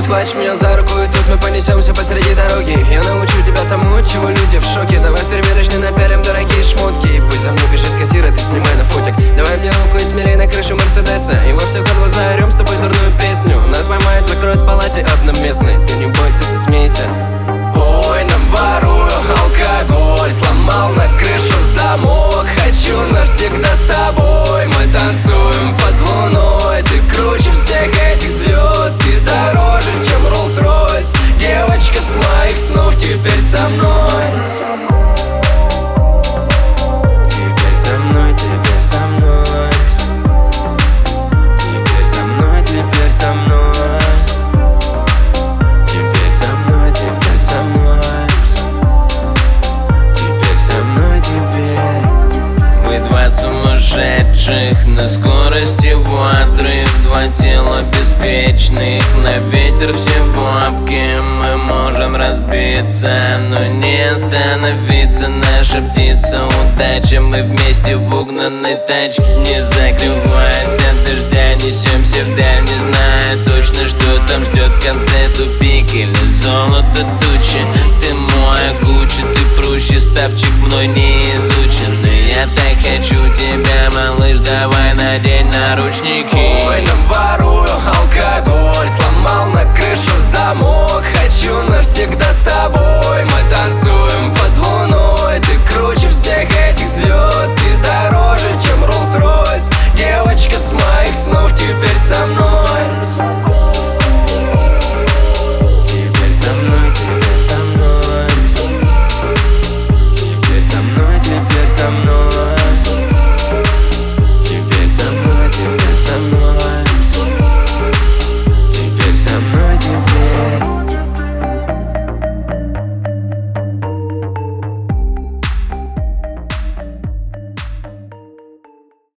схватишь меня за руку, и тут мы понесемся посреди дороги. Я научу тебя тому, от чего люди в шоке. Давай в примерочной напялим дорогие шмотки, и пусть за мной бежит кассир, а ты снимай на фотик. Давай мне руку и смелей на крышу Мерседеса, и во все горло заорем с тобой дурную песню. Нас поймают, закроют в палате одноместной. Ты не бойся, ты смейся. Ой, нам ворую алкоголь, сломал на крышу замок. Хочу навсегда с тобой, мы танцуем под луной. Ты круче всех этих звезд, ты дороже, чем Rolls-Royce. Девочка с моих снов теперь со мной. Теперь со мной, теперь со мной. Теперь со мной, теперь со мной. Теперь со мной, теперь со мной. Теперь со мной, теперь. Мы два сумасшедших на скорости в отрыв. Два тела беспечных, на ветер все бабки. Мы можем разбиться, но не остановиться. Наша птица удача, мы вместе в угнанной тачке. Не закрываясь от дождя, несемся вдаль, не зная точно, что там ждет в конце. Тупик или золото тучи. Ты мой Гуччи, ты проще, ставчик мной не изученный. Я так хочу тебя, малыш, давай надень наручники. Ой, нам ворую